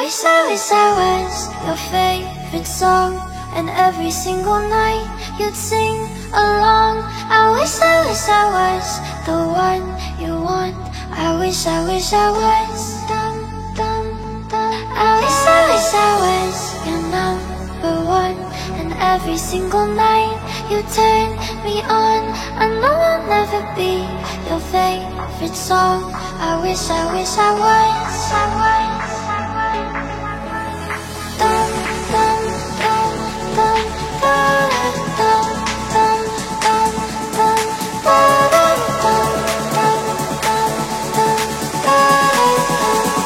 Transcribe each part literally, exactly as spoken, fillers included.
wish, I wish I was your favorite song, and every single night you'd sing along. I wish, I wish I was the one you want. I wish, I wish I was. Dum, dum, dum. I wish, I wish I was your number one, and every single night you turn me on. I know I'll never be your favorite song. I wish, I wish I was. I was. Dum, dum, dum, dum, da-da, dum, dum, dum, dum, da-da, dum, dum, dum, dum, da-da, dum.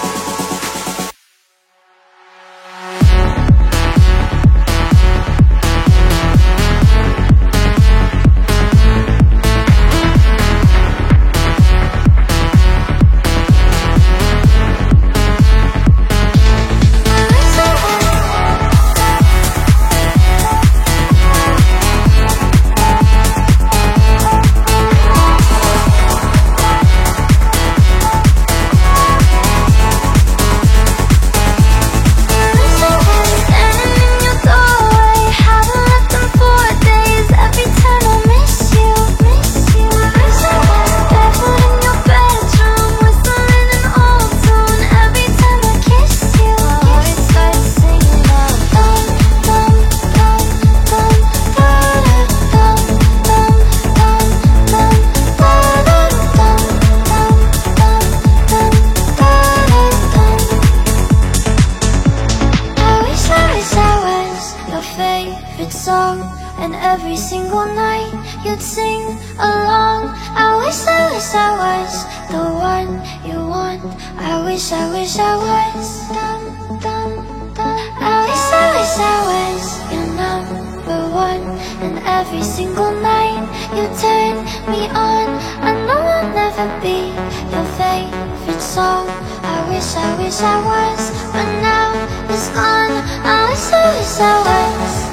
Favorite song, and every single night you'd sing along. I wish, I wish I was the one you want. I wish, I wish I was. Dum, dum, dum. I wish, I wish I was your number one, and every single night you turn me on. I know I'll never be your favorite song. I wish, I wish I was, but now it's gone. I wish, I wish I was.